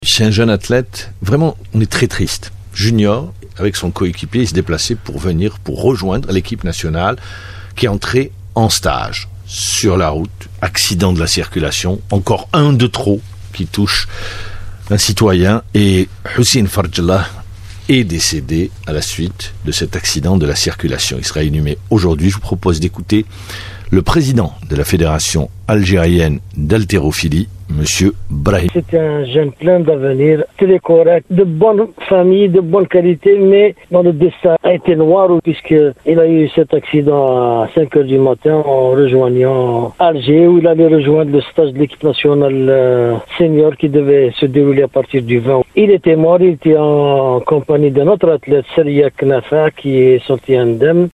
C'est un jeune athlète, vraiment, on est très triste. Junior, avec son coéquipier, il se déplaçait pour rejoindre l'équipe nationale qui est entrée en stage. Sur la route, accident de la circulation, encore un de trop qui touche un citoyen et Hussein Farjallah est décédé à la suite de cet accident de la circulation. Il sera inhumé aujourd'hui. Je vous propose d'écouter le président de la Fédération algérienne d'haltérophilie, Monsieur Brahim. C'était un jeune plein d'avenir, très correct, de bonne famille, de bonne qualité, mais dont le destin a été noir puisqu'il a eu cet accident à 5 heures du matin en rejoignant Alger, où il allait rejoindre le stage de l'équipe nationale senior qui devait se dérouler à partir du 20. Il était mort, il était en compagnie d'un autre athlète, Saria Knafa, qui est sorti indemne.